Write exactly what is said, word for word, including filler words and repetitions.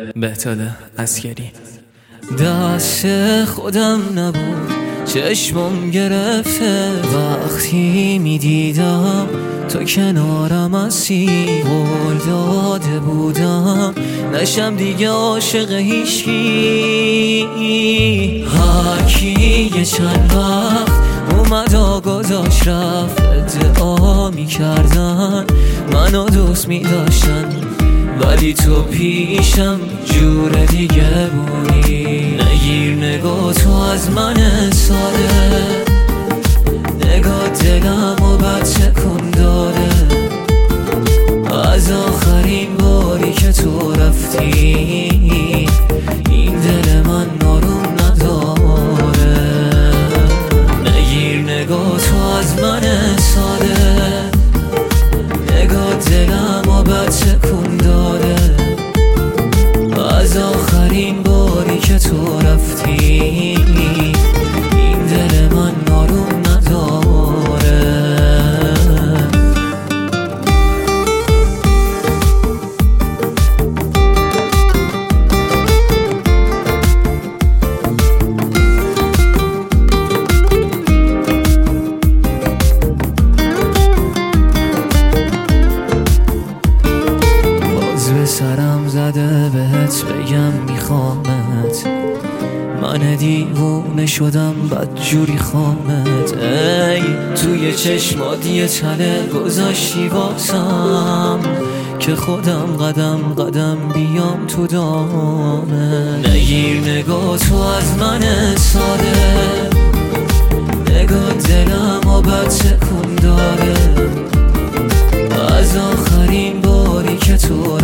بهتاله عسکری. دست خودم نبود چشمم گرفته وقتی میدیدم تو کنارم هستی. قول داده بودم نشم دیگه عاشق هیچکی. هرکی یه چند وقت اومد و گذاشت رفت، ادعا میکردن منو دوست میداشتن، ولی تو پیشم جور دیگه بودی. نگیر نگاه تو از من ساده، نگاه دلمو بد تکون داده. از آخرین باری که تو رفتی این دل من ناروم نداره. نگیر نگاه تو از من ساده، نگاه دلمو بد تکون داده. از آخرین باری که تو رفتی این دل من ناروم نداره. باز به سرم زده بهت بگم میخوامت، من دیوونه شدم بدجوری خوامت. ای توی چشمات یه تله گذاشتی واسم که خودم قدم قدم بیام تو دامه. نگیر نگاه تو از من ساده، نگاه دلمو بد تکون داره. از آخرین باری که تو